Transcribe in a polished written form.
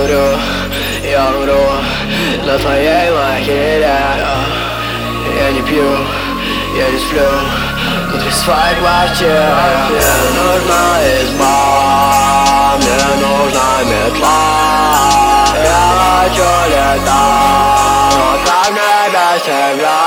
я вру на твоей могиле. Я не пью, я не сплю внутри своей квартиры. Мне нужна изба, мне нужна метла. Я хочу летать, но как мне без тебя?